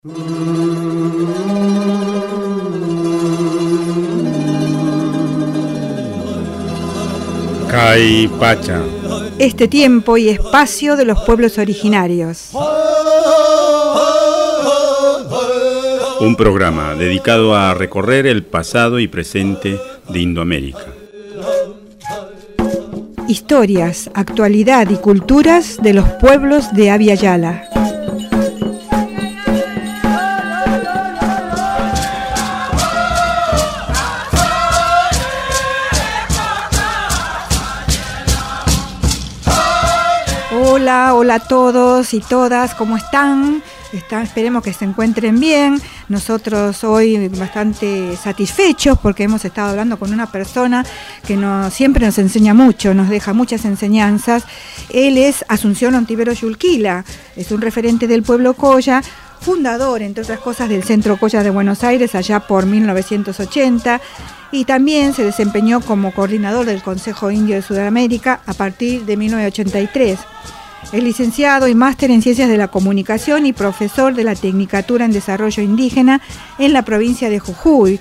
Caipacha. Este tiempo y espacio de los pueblos originarios. Un programa dedicado a recorrer el pasado y presente de Indoamérica. Historias, actualidad y culturas de los pueblos de Abya Yala. Hola a todos y todas, ¿cómo están? Esperemos que se encuentren bien. Nosotros hoy bastante satisfechos porque hemos estado hablando con una persona que siempre nos enseña mucho, nos deja muchas enseñanzas. Él es Asunción Ontivero Yulquila, es un referente del pueblo Colla, fundador, entre otras cosas, del Centro Colla de Buenos Aires allá por 1980, y también se desempeñó como coordinador del Consejo Indio de Sudamérica a partir de 1983. Es licenciado y máster en Ciencias de la Comunicación y profesor de la Tecnicatura en Desarrollo Indígena en la provincia de Jujuy,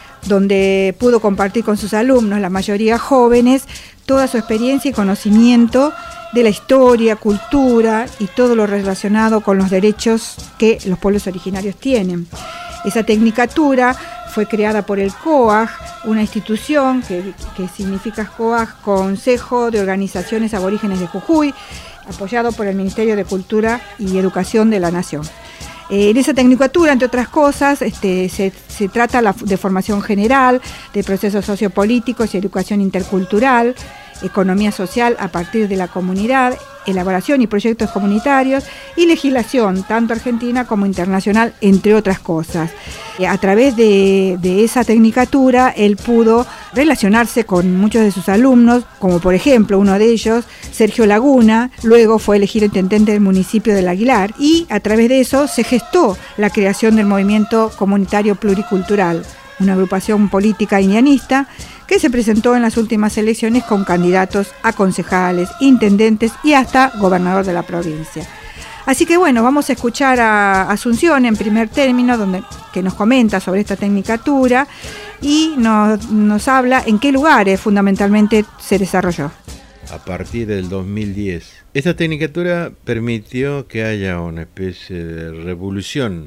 donde pudo compartir con sus alumnos, la mayoría jóvenes, toda su experiencia y conocimiento de la historia, cultura y todo lo relacionado con los derechos que los pueblos originarios tienen. Esa tecnicatura fue creada por el COAG, una institución que significa COAG, Consejo de Organizaciones Aborígenes de Jujuy, apoyado por el Ministerio de Cultura y Educación de la Nación. En esa tecnicatura, entre otras cosas, se trata de formación general, de procesos sociopolíticos y educación intercultural, economía social a partir de la comunidad, elaboración y proyectos comunitarios y legislación, tanto argentina como internacional, entre otras cosas. A través de esa tecnicatura, él pudo relacionarse con muchos de sus alumnos, como por ejemplo uno de ellos, Sergio Laguna, luego fue elegido intendente del municipio del Aguilar, y a través de eso se gestó la creación del Movimiento Comunitario Pluricultural, una agrupación política indianista que se presentó en las últimas elecciones con candidatos a concejales, intendentes y hasta gobernador de la provincia. Así que bueno, vamos a escuchar a Asunción en primer término, que nos comenta sobre esta tecnicatura y nos habla en qué lugares fundamentalmente se desarrolló. A partir del 2010. Esta tecnicatura permitió que haya una especie de revolución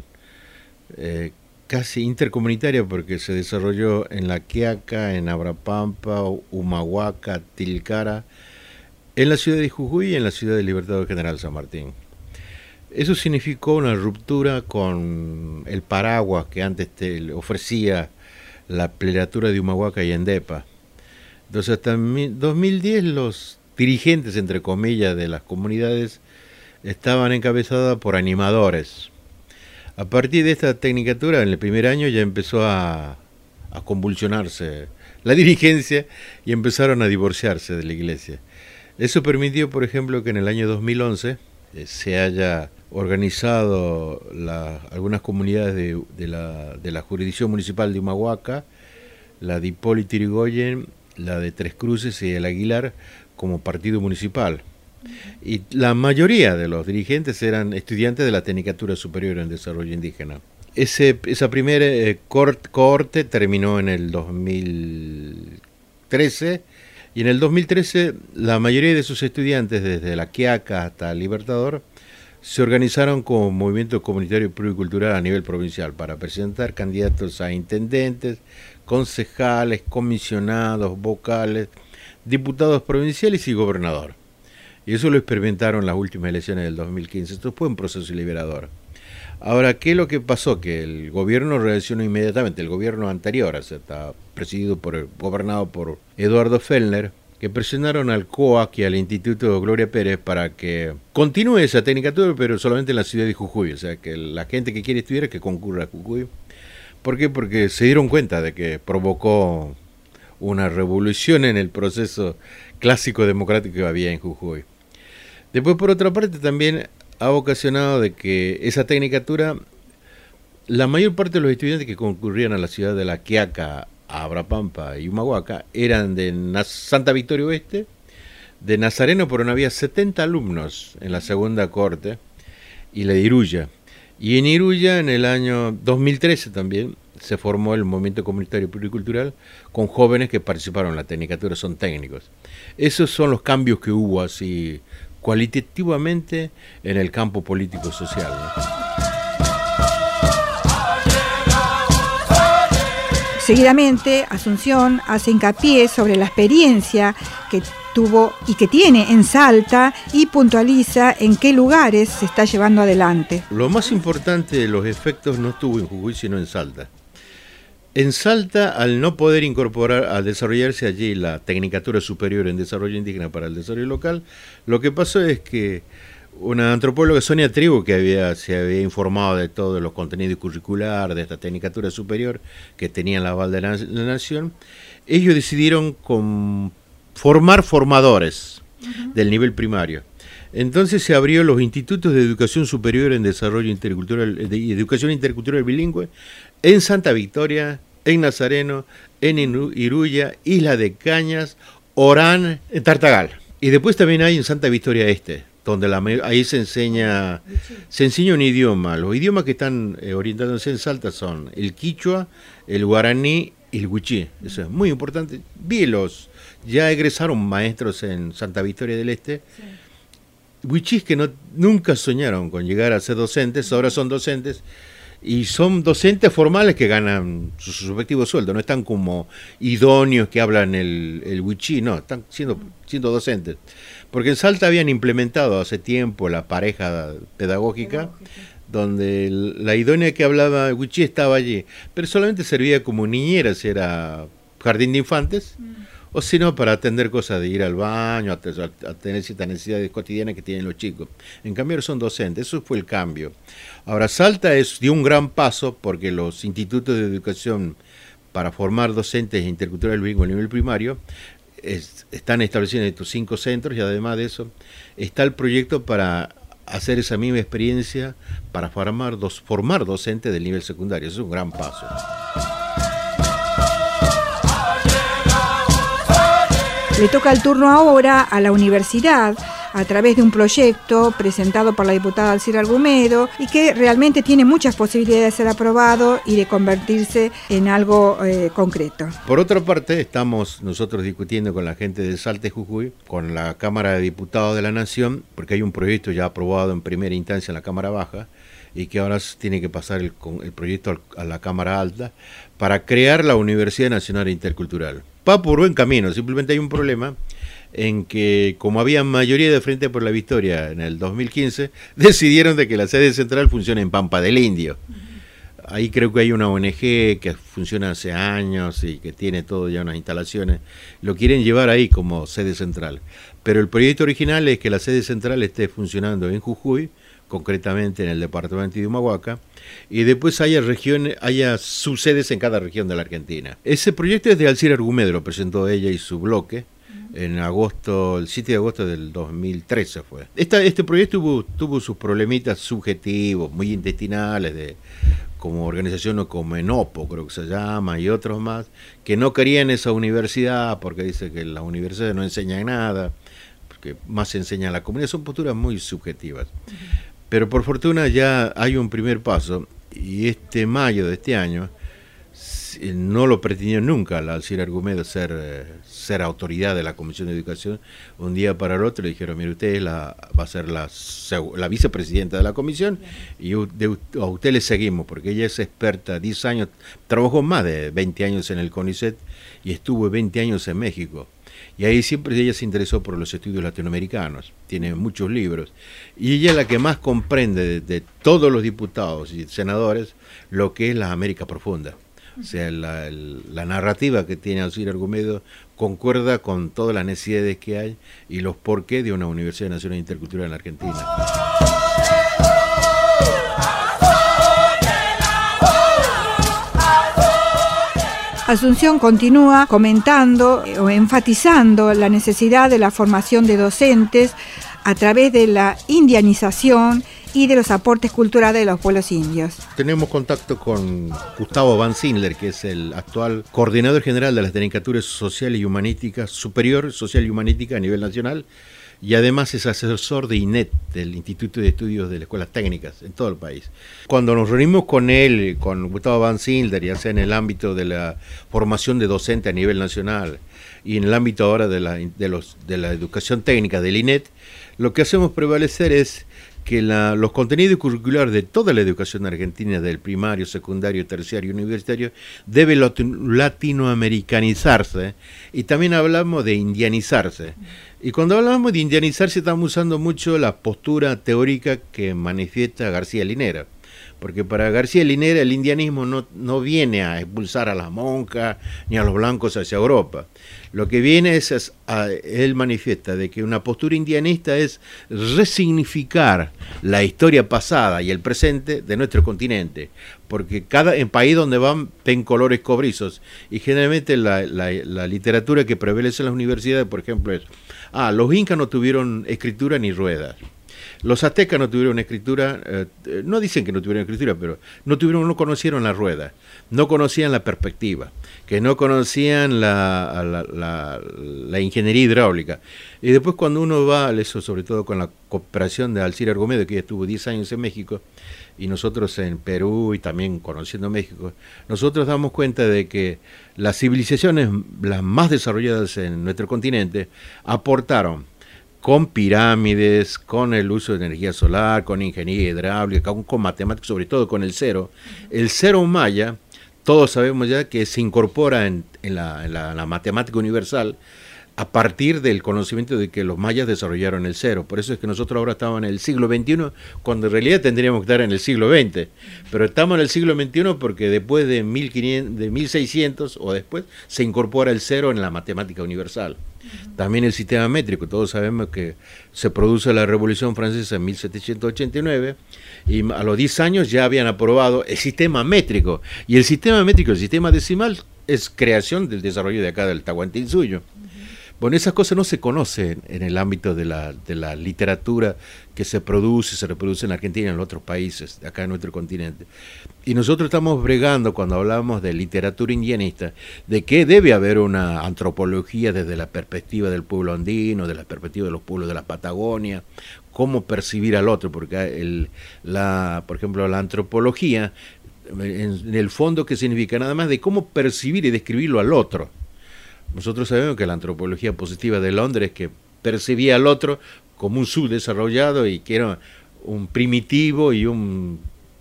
casi intercomunitaria, porque se desarrolló en La Quiaca, en Abrapampa, Humahuaca, Tilcara, en la ciudad de Jujuy y en la ciudad del Libertador General San Martín. Eso significó una ruptura con el paraguas que antes ofrecía la pleratura de Humahuaca y Endepa. Entonces hasta 2010 los dirigentes, entre comillas, de las comunidades estaban encabezadas por animadores. A partir de esta tecnicatura, en el primer año ya empezó a convulsionarse la dirigencia y empezaron a divorciarse de la iglesia. Eso permitió, por ejemplo, que en el año 2011 se haya organizado algunas comunidades de la jurisdicción municipal de Humahuaca, la de Hipólito Yrigoyen, la de Tres Cruces y el Aguilar como partido municipal. Y la mayoría de los dirigentes eran estudiantes de la Tecnicatura Superior en Desarrollo Indígena. Esa primera cohorte terminó en el 2013, y en el 2013 la mayoría de sus estudiantes, desde La Quiaca hasta Libertador, se organizaron como movimiento comunitario pluricultural a nivel provincial para presentar candidatos a intendentes, concejales, comisionados, vocales, diputados provinciales y gobernador. Y eso lo experimentaron en las últimas elecciones del 2015. Esto fue un proceso liberador. Ahora, ¿qué es lo que pasó? Que el gobierno reaccionó inmediatamente. El gobierno anterior, está gobernado por Eduardo Fellner, que presionaron al COAC y al Instituto Gloria Pérez para que continúe esa tecnicatura, pero solamente en la ciudad de Jujuy. O sea, que la gente que quiere estudiar que concurra a Jujuy. ¿Por qué? Porque se dieron cuenta de que provocó una revolución en el proceso clásico democrático que había en Jujuy. Después, por otra parte, también ha ocasionado de que esa tecnicatura, la mayor parte de los estudiantes que concurrían a la ciudad de La Quiaca, Abrapampa y Humahuaca eran de Santa Victoria Oeste, de Nazareno, pero no había 70 alumnos en la segunda corte, y la de Iruya. Y en Iruya, en el año 2013 también, se formó el Movimiento Comunitario Pluricultural con jóvenes que participaron en la tecnicatura, son técnicos. Esos son los cambios que hubo así cualitativamente en el campo político-social, ¿no? Seguidamente, Asunción hace hincapié sobre la experiencia que tuvo y que tiene en Salta y puntualiza en qué lugares se está llevando adelante. Lo más importante de los efectos no estuvo en Jujuy, sino en Salta. En Salta, al no poder incorporar, al desarrollarse allí la Tecnicatura Superior en Desarrollo Indígena para el Desarrollo Local, lo que pasó es que una antropóloga, Sonia Tribu, que se había informado de todos los contenidos curriculares de esta Tecnicatura Superior que tenía el aval de la Nación, ellos decidieron formar formadores del nivel primario. Entonces se abrió los institutos de educación superior en desarrollo intercultural, de educación intercultural bilingüe, en Santa Victoria, en Nazareno, en Iruya, Isla de Cañas, Orán, en Tartagal. Y después también hay en Santa Victoria Este, donde ahí se enseña un idioma. Los idiomas que están orientándose en Salta son el quichua, el guaraní y el wichí. Eso es muy importante. Ya egresaron maestros en Santa Victoria del Este. Sí. Wichís que nunca soñaron con llegar a ser docentes, ahora son docentes. Y son docentes formales que ganan su respectivo sueldo, no están como idóneos que hablan el wichí, no, están siendo docentes. Porque en Salta habían implementado hace tiempo la pareja pedagógica, donde la idónea que hablaba wichí estaba allí, pero solamente servía como niñera, si era jardín de infantes, o si no, para atender cosas de ir al baño, a tener ciertas necesidades cotidianas que tienen los chicos. En cambio, son docentes, eso fue el cambio. Ahora, Salta dio un gran paso porque los institutos de educación para formar docentes interculturales bilingües a nivel primario están establecidos en estos 5 centros y además de eso está el proyecto para hacer esa misma experiencia para formar docentes del nivel secundario. Eso es un gran paso. Le toca el turno ahora a la universidad a través de un proyecto presentado por la diputada Alcira Argumedo y que realmente tiene muchas posibilidades de ser aprobado y de convertirse en algo concreto. Por otra parte, estamos nosotros discutiendo con la gente de Salta y Jujuy, con la Cámara de Diputados de la Nación, porque hay un proyecto ya aprobado en primera instancia en la Cámara Baja y que ahora tiene que pasar el proyecto a la Cámara Alta para crear la Universidad Nacional Intercultural. Va por buen camino, simplemente hay un problema en que, como había mayoría de Frente por la Victoria en el 2015, decidieron de que la sede central funcione en Pampa del Indio. Ahí creo que hay una ONG que funciona hace años y que tiene todo ya unas instalaciones. Lo quieren llevar ahí como sede central. Pero el proyecto original es que la sede central esté funcionando en Jujuy, concretamente en el departamento de Humahuaca, y después haya subsedes en cada región de la Argentina. Ese proyecto es de Alcira Argumedo, lo presentó ella y su bloque en agosto, el 7 de agosto del 2013 fue. Este proyecto tuvo sus problemitas subjetivos, muy intestinales, como organización o como Enopo, creo que se llama, y otros más, que no querían esa universidad porque dice que las universidades no enseñan nada, porque más se enseña a la comunidad, son posturas muy subjetivas. Pero por fortuna ya hay un primer paso, y mayo de este año no lo pretendió nunca la Alcira Argumedo ser autoridad de la Comisión de Educación. Un día para el otro le dijeron, mire, usted va a ser la vicepresidenta de la comisión y a usted le seguimos, porque ella es experta, 10 años, trabajó más de 20 años en el CONICET y estuvo 20 años en México. Y ahí siempre ella se interesó por los estudios latinoamericanos, tiene muchos libros. Y ella es la que más comprende de todos los diputados y senadores lo que es la América Profunda. O sea, la narrativa que tiene Alcira Argumedo concuerda con todas las necesidades que hay y los porqués de una Universidad Nacional Intercultural en la Argentina. Asunción continúa comentando o enfatizando la necesidad de la formación de docentes a través de la indianización y de los aportes culturales de los pueblos indios. Tenemos contacto con Gustavo Van Sindler, que es el actual coordinador general de las Tecnicaturas Social y Humanística, Superior Social y Humanística a nivel nacional, y además es asesor de INET, del Instituto de Estudios de las Escuelas Técnicas, en todo el país. Cuando nos reunimos con él, con Gustavo Van Zilder, ya sea en el ámbito de la formación de docente a nivel nacional y en el ámbito ahora de la educación técnica del INET, lo que hacemos prevalecer es que los contenidos curriculares de toda la educación argentina, del primario, secundario, terciario y universitario, debe latinoamericanizarse, y también hablamos de indianizarse. Y cuando hablamos de indianizarse estamos usando mucho la postura teórica que manifiesta García Linera. Porque para García Linera el indianismo no viene a expulsar a las monjas ni a los blancos hacia Europa. Lo que viene él manifiesta de que una postura indianista es resignificar la historia pasada y el presente de nuestro continente, porque en país donde ven colores cobrizos, y generalmente la literatura que prevalece en las universidades, por ejemplo, es, los incas no tuvieron escritura ni ruedas. Los aztecas no tuvieron escritura, no dicen que no tuvieron escritura, pero no conocieron la rueda, no conocían la perspectiva, que no conocían la ingeniería hidráulica. Y después cuando uno va, eso sobre todo con la cooperación de Alcira Argomedo, que ella estuvo 10 años en México, y nosotros en Perú y también conociendo México, nosotros damos cuenta de que las civilizaciones, las más desarrolladas en nuestro continente, aportaron con pirámides, con el uso de energía solar, con ingeniería hidráulica, con matemáticas, sobre todo con el cero. El cero maya, todos sabemos ya que se incorpora en la matemática universal a partir del conocimiento de que los mayas desarrollaron el cero. Por eso es que nosotros ahora estamos en el siglo XXI, cuando en realidad tendríamos que estar en el siglo XX. Pero estamos en el siglo XXI porque después de 1600 o después se incorpora el cero en la matemática universal. También el sistema métrico, todos sabemos que se produce la Revolución Francesa en 1789 y a los 10 años ya habían aprobado el sistema métrico. Y el sistema métrico, el sistema decimal, es creación del desarrollo de acá del Tahuantinsuyo. Bueno, esas cosas no se conocen en el ámbito de la literatura que se reproduce en Argentina y en otros países, acá en nuestro continente. Y nosotros estamos bregando, cuando hablamos de literatura indianista, de que debe haber una antropología desde la perspectiva del pueblo andino, de la perspectiva de los pueblos de la Patagonia, cómo percibir al otro, porque por ejemplo, la antropología, en el fondo, ¿qué significa? Nada más de cómo percibir y describirlo al otro. Nosotros sabemos que la antropología positiva de Londres, que percibía al otro como un subdesarrollado y que era un primitivo y uno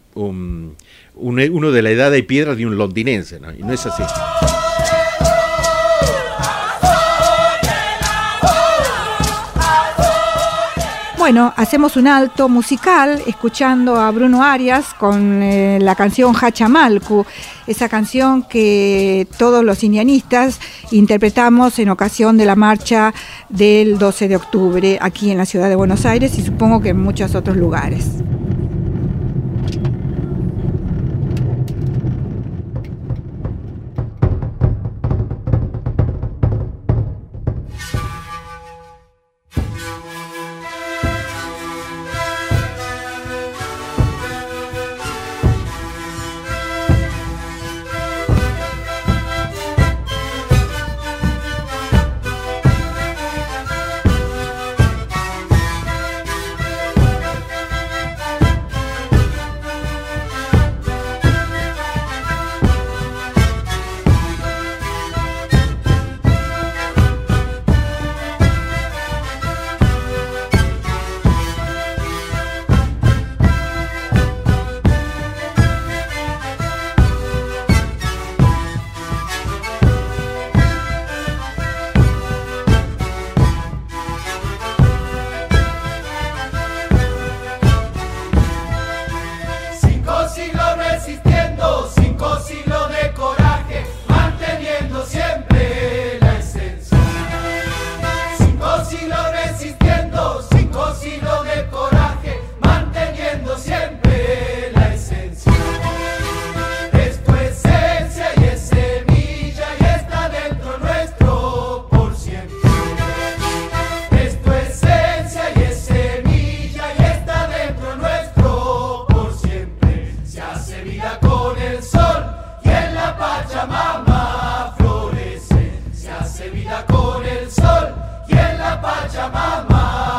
de la edad de piedra de un londinense, ¿no? Y no es así. Bueno, hacemos un alto musical escuchando a Bruno Arias con la canción Hachamalcu, esa canción que todos los indianistas interpretamos en ocasión de la marcha del 12 de octubre aquí en la ciudad de Buenos Aires y supongo que en muchos otros lugares. Con el sol y en la Pachamama.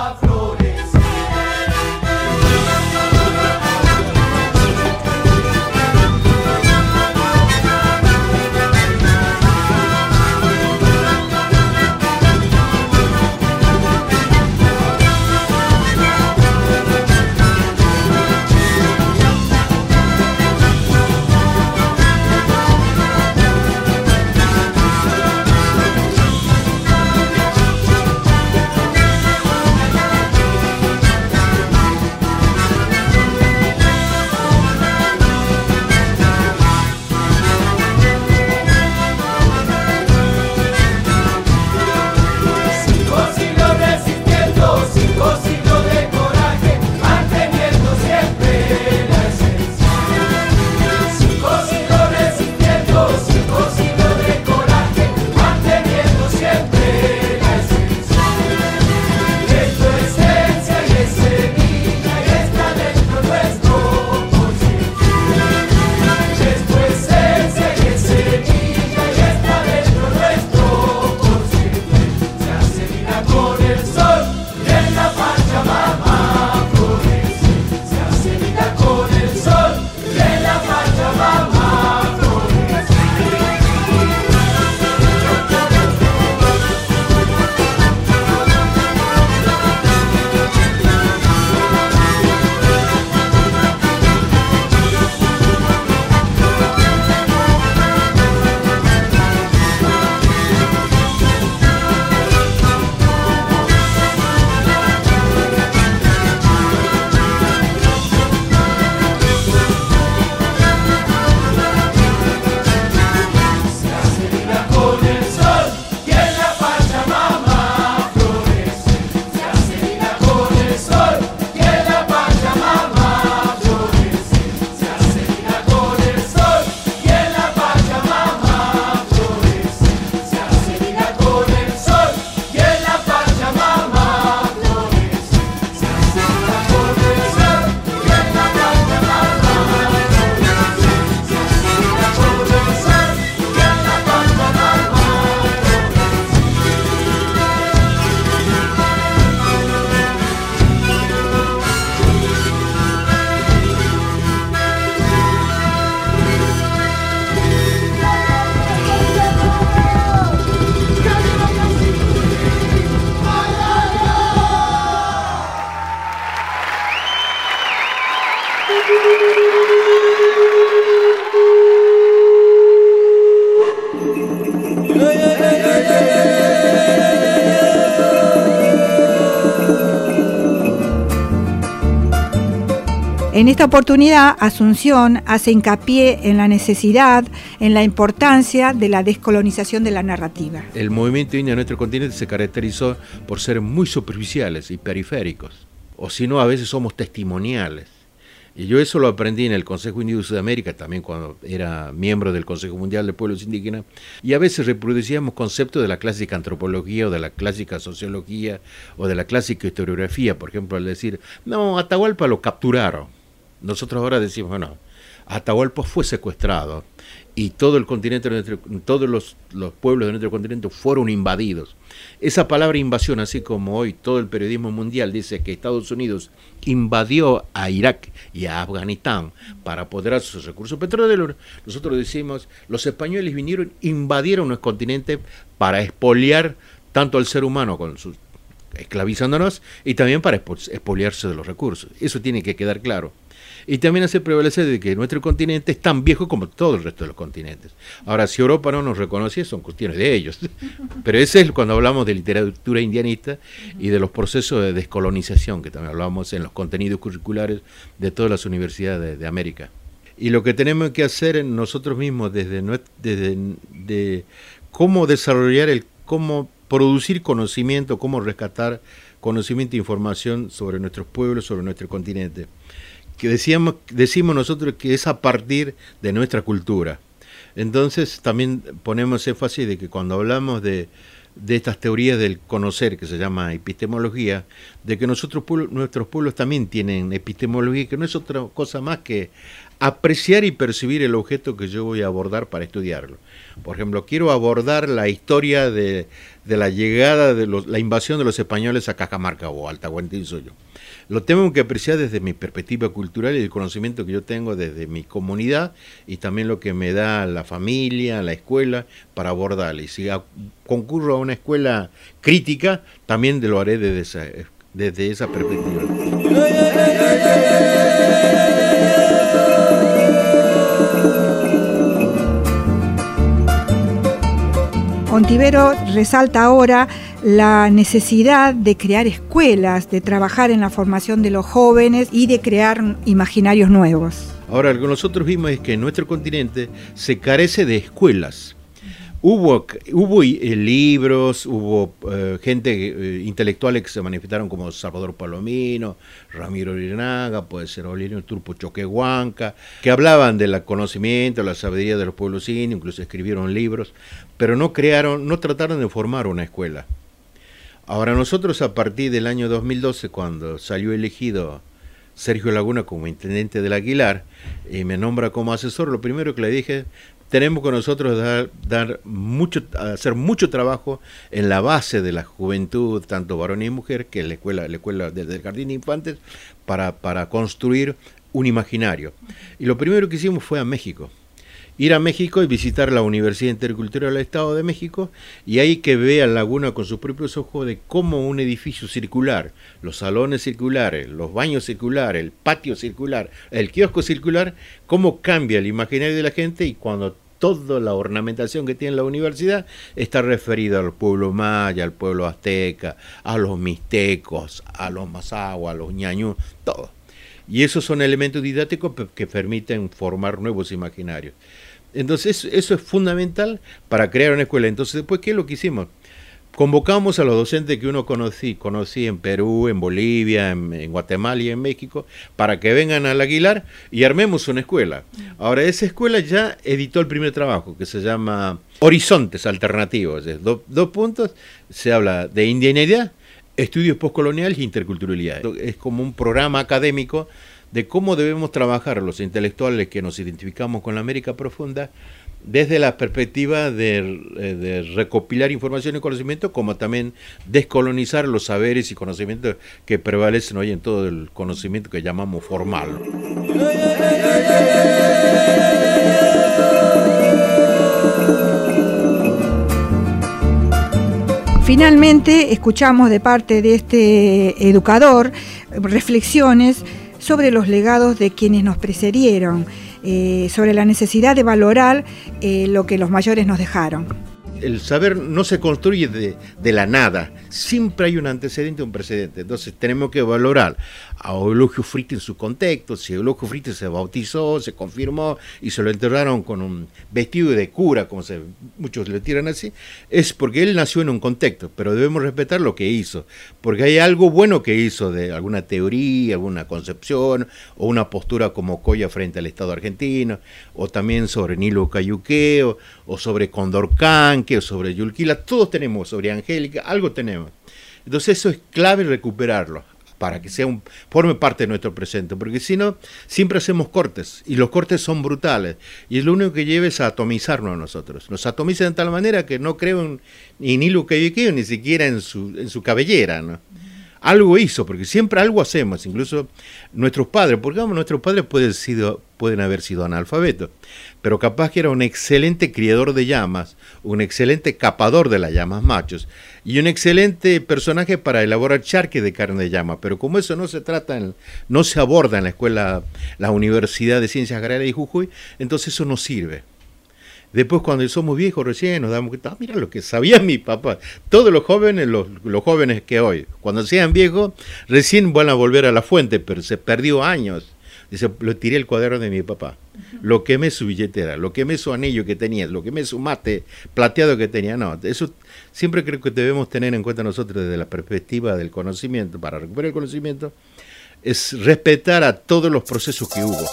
En esta oportunidad, Asunción hace hincapié en la necesidad, en la importancia de la descolonización de la narrativa. El movimiento indio en nuestro continente se caracterizó por ser muy superficiales y periféricos, o si no, a veces somos testimoniales. Y yo eso lo aprendí en el Consejo Indio de Sudamérica, también cuando era miembro del Consejo Mundial de Pueblos Indígenas, y a veces reproducíamos conceptos de la clásica antropología o de la clásica sociología o de la clásica historiografía, por ejemplo, al decir, no, Atahualpa lo capturaron. Nosotros ahora decimos, bueno, Atahualpa fue secuestrado y todo el continente, todos los pueblos de nuestro continente fueron invadidos. Esa palabra invasión, así como hoy todo el periodismo mundial dice que Estados Unidos invadió a Irak y a Afganistán para apoderar sus recursos petroleros, nosotros decimos, los españoles vinieron, invadieron nuestro continente para expoliar tanto al ser humano con sus esclavizándonos y también para expoliarse de los recursos. Eso tiene que quedar claro. Y también hace prevalecer de que nuestro continente es tan viejo como todo el resto de los continentes. Ahora, si Europa no nos reconoce, son cuestiones de ellos. Pero ese es cuando hablamos de literatura indianista y de los procesos de descolonización, que también hablamos en los contenidos curriculares de todas las universidades de América. Y lo que tenemos que hacer nosotros mismos de cómo desarrollar, cómo producir conocimiento, cómo rescatar conocimiento e información sobre nuestros pueblos, sobre nuestro continente. Que decimos nosotros que es a partir de nuestra cultura. Entonces también ponemos énfasis de que cuando hablamos de estas teorías del conocer, que se llama epistemología, de que nuestros pueblos también tienen epistemología, que no es otra cosa más que apreciar y percibir el objeto que yo voy a abordar para estudiarlo. Por ejemplo, quiero abordar la historia de la llegada de la invasión de los españoles a Cajamarca o Altahuantinsuyo. Lo tengo que apreciar desde mi perspectiva cultural y el conocimiento que yo tengo desde mi comunidad y también lo que me da la familia, la escuela para abordarlo. Y si concurro a una escuela crítica, también lo haré desde esa perspectiva. Ontivero resalta ahora la necesidad de crear escuelas, de trabajar en la formación de los jóvenes y de crear imaginarios nuevos. Ahora, lo que nosotros vimos es que en nuestro continente se carece de escuelas. Hubo libros, hubo gente intelectuales que se manifestaron como Salvador Palomino, Ramiro Urinaga, puede ser Aurelio Turpo Choquehuanca, que hablaban del conocimiento, la sabiduría de los pueblos indios, incluso escribieron libros, pero no trataron de formar una escuela. Ahora nosotros a partir del año 2012, cuando salió elegido Sergio Laguna como intendente del Aguilar y me nombra como asesor, lo primero que le dije, tenemos con nosotros hacer mucho trabajo en la base de la juventud, tanto varón y mujer, que es la escuela desde el jardín de infantes, para construir un imaginario. Y lo primero que hicimos fue a México. Ir a México y visitar la Universidad Intercultural del Estado de México, y ahí que vea Laguna con sus propios ojos de cómo un edificio circular, los salones circulares, los baños circulares, el patio circular, el kiosco circular, cómo cambia el imaginario de la gente, y cuando toda la ornamentación que tiene la universidad está referida al pueblo maya, al pueblo azteca, a los mixtecos, a los mazahua, a los ñañú, todo. Y esos son elementos didácticos que permiten formar nuevos imaginarios. Entonces eso es fundamental para crear una escuela. Entonces después, ¿qué es lo que hicimos? Convocamos a los docentes que uno conocí en Perú, en Bolivia, en Guatemala y en México, para que vengan al Aguilar y armemos una escuela. Ahora, esa escuela ya editó el primer trabajo, que se llama Horizontes Alternativos. Dos puntos, se habla de indianidad, estudios postcoloniales e interculturalidad. Es como un programa académico de cómo debemos trabajar los intelectuales que nos identificamos con la América profunda desde la perspectiva de recopilar información y conocimiento, como también descolonizar los saberes y conocimientos que prevalecen hoy en todo el conocimiento que llamamos formal. Finalmente, escuchamos de parte de este educador reflexiones sobre los legados de quienes nos precedieron, sobre la necesidad de valorar lo que los mayores nos dejaron. el saber no se construye de la nada, siempre hay un antecedente y un precedente. Entonces tenemos que valorar a Eulogio Fritti en su contexto. Si Eulogio Fritti se bautizó, se confirmó y se lo enterraron con un vestido de cura, como muchos le tiran así, es porque él nació en un contexto, pero debemos respetar lo que hizo, porque hay algo bueno que hizo de alguna teoría, alguna concepción, o una postura como Coya frente al Estado argentino, o también sobre Nilo Cayuque, o sobre Condorcanqui, o sobre Yulquila. Todos tenemos, sobre Angélica, algo tenemos. Entonces eso es clave recuperarlo, para que forme parte de nuestro presente, porque si no, siempre hacemos cortes, y los cortes son brutales, y lo único que lleva es a atomizarnos a nosotros. Nos atomizan de tal manera que no creo en Nilo Cayuque, ni siquiera en su cabellera, ¿no? Algo hizo, porque siempre algo hacemos, incluso nuestros padres, porque nuestros padres pueden haber sido analfabetos, pero capaz que era un excelente criador de llamas, un excelente capador de las llamas machos, y un excelente personaje para elaborar charques de carne de llama, pero como eso no se aborda en la escuela, la Universidad de Ciencias Agrarias de Jujuy, entonces eso no sirve. Después, cuando somos viejos recién nos damos cuenta, mira lo que sabía mi papá. Todos los jóvenes, los jóvenes que hoy, cuando sean viejos, recién van a volver a la fuente, pero se perdió años. Dice, lo tiré el cuaderno de mi papá, lo quemé su billetera, lo quemé su anillo que tenía, lo quemé su mate plateado que tenía. No, eso siempre creo que debemos tener en cuenta nosotros desde la perspectiva del conocimiento. Para recuperar el conocimiento es respetar a todos los procesos que hubo.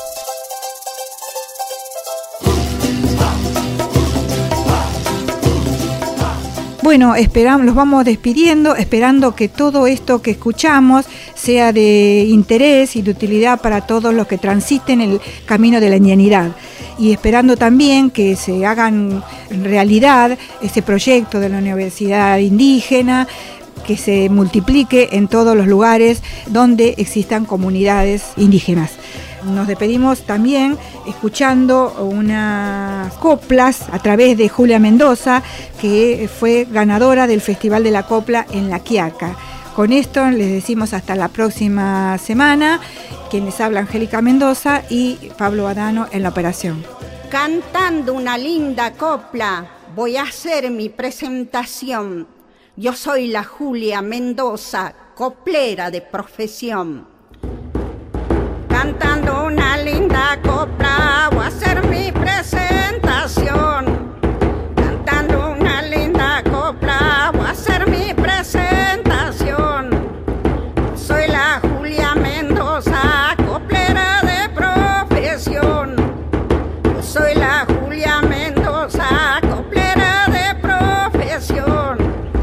Bueno, los vamos despidiendo, esperando que todo esto que escuchamos sea de interés y de utilidad para todos los que transiten el camino de la ñanidad. Y esperando también que se hagan realidad ese proyecto de la Universidad Indígena, que se multiplique en todos los lugares donde existan comunidades indígenas. Nos despedimos también escuchando unas coplas a través de Julia Mendoza, que fue ganadora del Festival de la Copla en La Quiaca. Con esto les decimos hasta la próxima semana. Quienes habla Angélica Mendoza y Pablo Badano en la operación. Cantando una linda copla voy a hacer mi presentación. Yo soy la Julia Mendoza, coplera de profesión. Cantando una linda copla voy a hacer mi presentación. Cantando una linda copla voy a hacer mi presentación. Soy la Julia Mendoza, coplera de profesión. Soy la Julia Mendoza, coplera de profesión.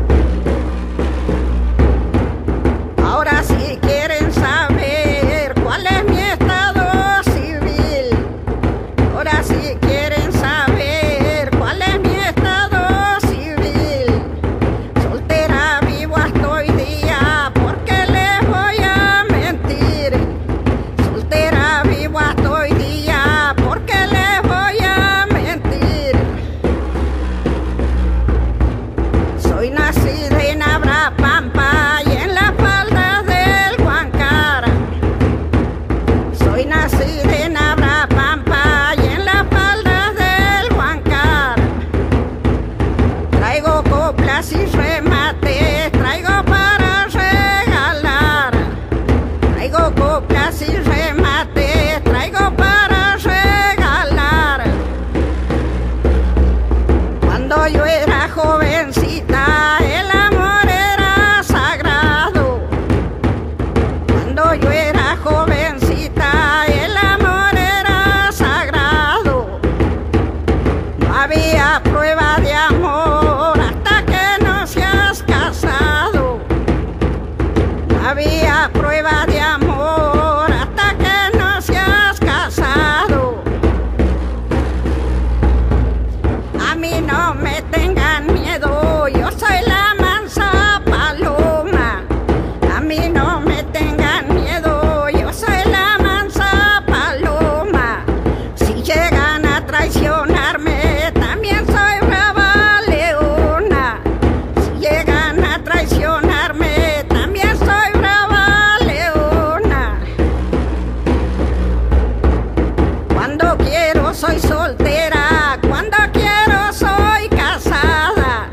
Ahora si quieren saber cuál es mi estado civil, ahora si quieren saber cuál es mi estado civil, soltera vivo hasta hoy día, porque les voy a mentir. Soltera vivo hasta hoy día, porque les voy a mentir. Soy nacida en Abrapampa y en las faldas del Huancar. Soy nacida en Abrapampa y en las faldas del Huancar. Traigo coplas y remates, traigo para regalar. Traigo coplas y remates, traigo para regalar. Cuando yo era jovencita, el amor era sagrado. Cuando yo era jovencita, el amor era sagrado. No había prueba de amor hasta que no seas casado. No había prueba de amor hasta que no seas casado. A mí no me tengan miedo, yo soy la mansa paloma. A mí no me tengan miedo, yo soy la mansa paloma. Si llegan a traicionarme, también soy brava leona. Si llegan a traicionarme, también soy brava leona. Cuando quiero soy soltera, cuando quiero soy casada.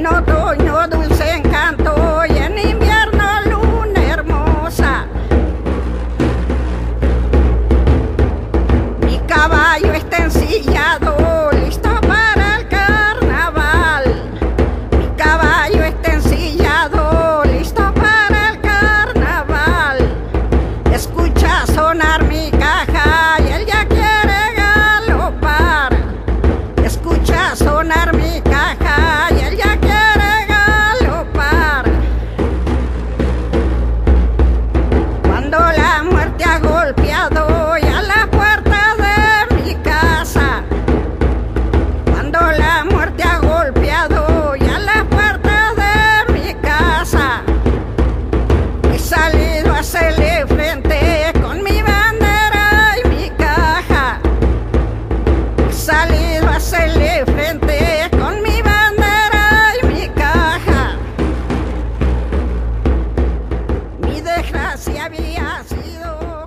En otoño dulce encanto y en invierno luna hermosa. Mi caballo está ensillado, listo para el carnaval. Mi caballo está ensillado, listo para el carnaval. Escucha sonar mi caja y él ya quiere galopar. Escucha sonar mi caja y él ya quiere galopar. Cuando la muerte ha golpeado y a la puerta de mi casa. Cuando la muerte ha golpeado y a la puerta de mi casa. He salido a hacerle frente con mi bandera y mi caja. He salido a hacerle frente con mi bandera y mi caja. Mi desgracia había sido...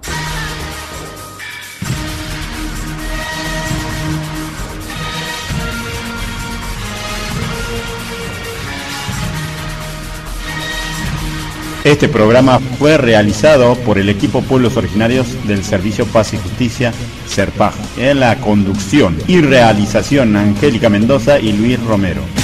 Este programa fue realizado por el equipo Pueblos Originarios del Servicio Paz y Justicia, SERPAJ, en la conducción y realización Angélica Mendoza y Luis Romero.